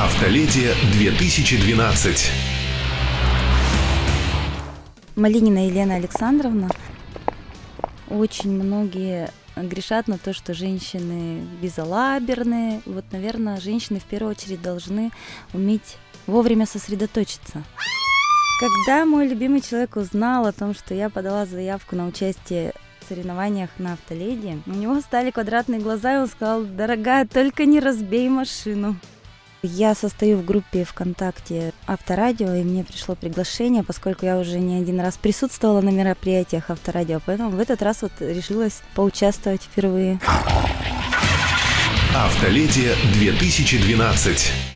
Автоледи 2012. Малинина Елена Александровна. Очень многие грешат на то, что женщины безалаберные. Вот, наверное, женщины в первую очередь должны уметь вовремя сосредоточиться. Когда мой любимый человек узнал о том, что я подала заявку на участие в соревнованиях на Автоледи, у него стали квадратные глаза, и он сказал: «Дорогая, только не разбей машину». Я состою в группе ВКонтакте Авторадио, и мне пришло приглашение, поскольку я уже не один раз присутствовала на мероприятиях Авторадио, поэтому в этот раз вот решилась поучаствовать впервые. Автоледи 2012.